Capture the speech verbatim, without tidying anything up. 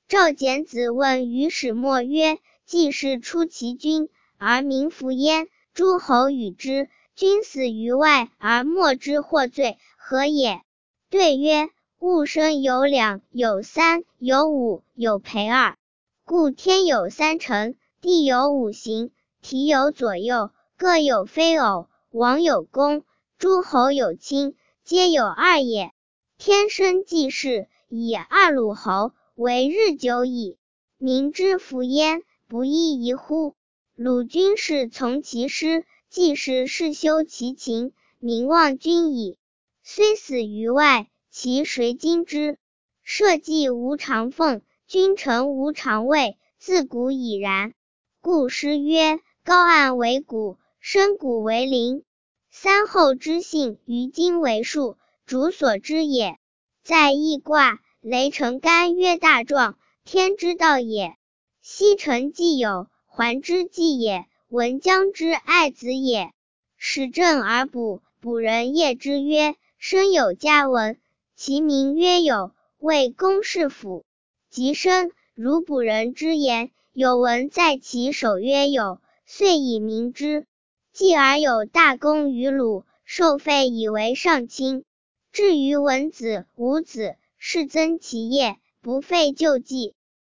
赵简子问于始末曰：季氏出其军，而民服焉，诸侯与之，君死于外而莫之获罪，何也？对曰：物生有两，有三，有五，有培二。故天有三成，地有五行，体有左右，各有非偶，王有公，诸侯有卿，皆有二也。天生季氏，以二鲁侯，为日久矣。民之服焉，不亦宜乎？鲁君是从其师，季氏是修其勤，民望君矣。虽死于外，其谁矜之？社稷无常奉，君臣无常位，自古已然。故诗曰：高岸为谷，深谷为陵。三后之性，于今为数，主所知也。在易卦，雷成干曰大壮，天之道也。西成既有，还之计也。文将之爱子也。使政而卜，卜人业之曰：生有嘉文，其名曰有，谓公室府。及生，如卜人之言，有文在其首曰有，遂以名之。继而有大功于鲁，受废以为上卿。至于文子、武子，是增其业，不废旧纪。